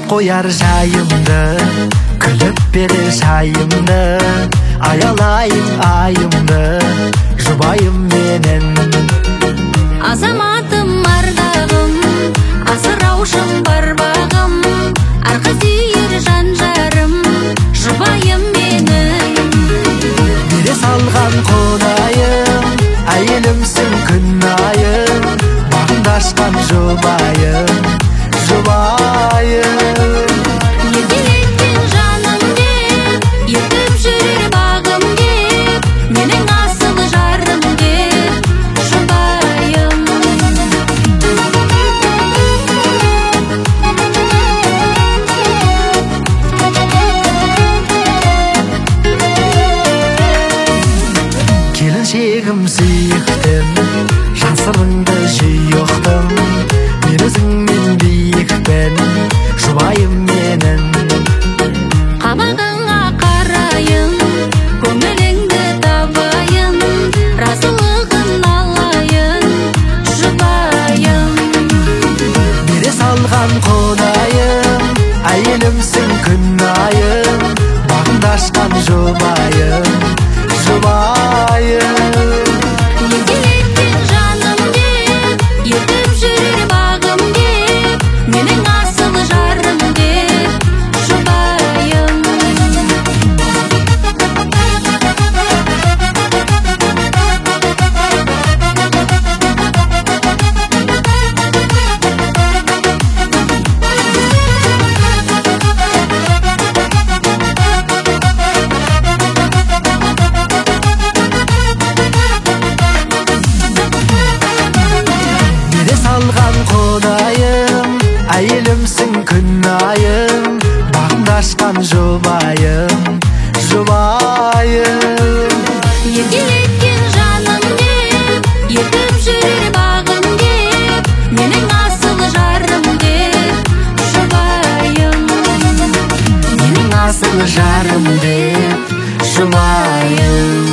қояр жайымды, күліп берер шайымды, аялайын айымды, жұбайым менің. Азаматым ардағым, асыраушым барбағым, арқа сүйер жан жарым, жұбайым менің. Бере салған құдайым, әйелімсің күн айым, бағымды ашқан жұбайым, жұбайым. Еркелеткен жаным деп, ертіп жүрер бағым деп, менің асыл жарым деп, жұбайым. Келіншегім сүйіктім, жан сырыңды жиі ұқтым, мен өзіңмен биікпін, жұбайым менің. Қабағыңа қарайын, көңіліңді табайын, разылығын алайын, жұбайым. Бере салған құдайым, әйелімсің күн айым, бағымды ашқан жұбайым, жұбайым. Еркелеткен жаным деп, ертіп жүрер бағым деп, менің асыл жарым деп, жұбайым. Бере салған құдайым, әйелімсің күн айым, бағымды ашқан жұбайым, жұбайым. Еркелеткен жаным деп, ертіп жүрер бағым деп, менің асыл жарым деп, жұбайым. Менің асыл жарым деп, жұбайым.